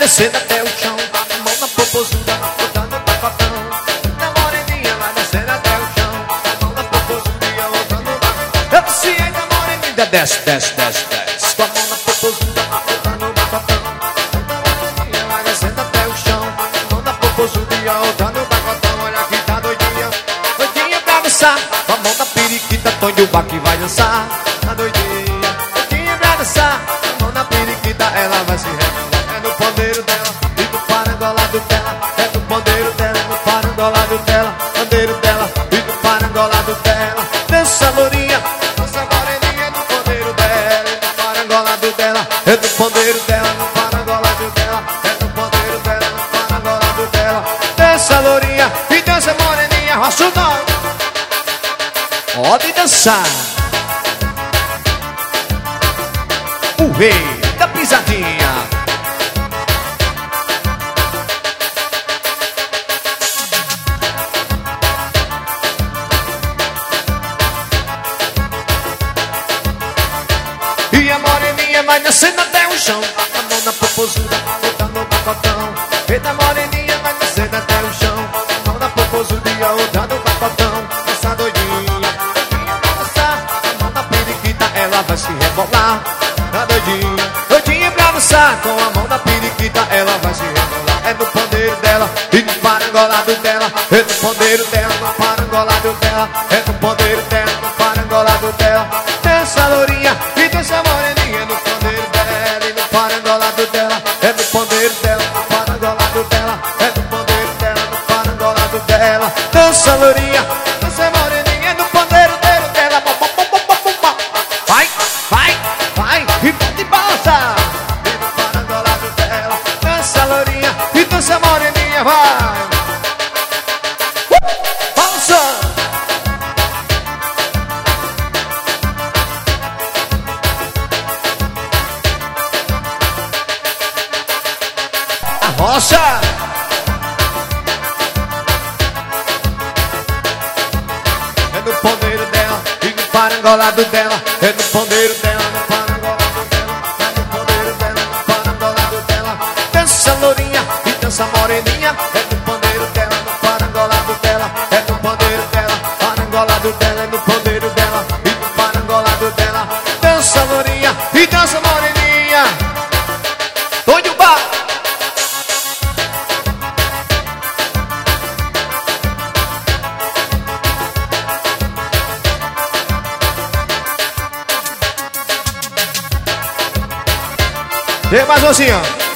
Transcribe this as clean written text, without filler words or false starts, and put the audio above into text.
descendo até o chão, a mão na popozuda, botando o pacotão. Na moreninha vai descendo até o chão, a mão na popozuda e a outra no bacotão. Eu disse ainda moreninha, desce, desce, desce, desce, com a mão na popozuda, botando o pacotão. Na moreninha vai descendo até o chão, a mão na popozuda e a outra no bacotão. Olha que tá doidinha, doidinha pra dançar, com a mão na periquita, Tonho Baque vai dançar. Tá doidinha, doidinha pra dançar, com a mão na periquita, ela vai se rebolar. É no pandeiro dela e no parangolado dela. É no pandeiro dela e no parangolado dela. Pandeiro dela e no parangolado dela. Dança lourinha, dança moreninha no pandeiro dela e no parangolado dela. É no pandeiro dela, no parangolado dela. É no pandeiro dela, no parangolado dela. Dança lourinha e dança moreninha. Roça o nome, pode dançar. O rei da pisadinha. E a moreninha vai descendo até o chão, a mão na popozuda, botando o pacotão. Eita, moreninha vai descendo até o chão, a mão na popozuda e a outra no pacotão. Dança doidinha, doidinha pra dançar, a mão na periquita, ela vai se rebolar. Tá doidinha, doidinha pra dançar, com a mão na periquita, ela vai se rebolar. É no pandeiro dela e no parangolado dela. É no pandeiro dela, no parangolado dela. É no pandeiro dela, no parangolado dela. Dança lourinha e dança moreninha no pandeiro dela e no parangolado dela. É no pandeiro dela, no parangolado dela. É no pandeiro dela, no parangolado dela. Dança lourinha, dança moreninha no pandeiro dela. Vai, vai, vai e pode balançar. E no parangolado dela. Dança lourinha e dança moreninha, vai. Balançando. Rocha! É no pandeiro dela e no parangolado dela. É no pandeiro dela, no parangolado dela. É no pandeiro dela, no parangolado dela. Dança lourinha e dança moreninha. É no pandeiro dela, no parangolado dela. É no pandeiro dela, parangolado dela. É no pandeiro dela e no parangolado dela. Dança lourinha e dança moreninha. Tonho Baque. Tem mais um assim, ó.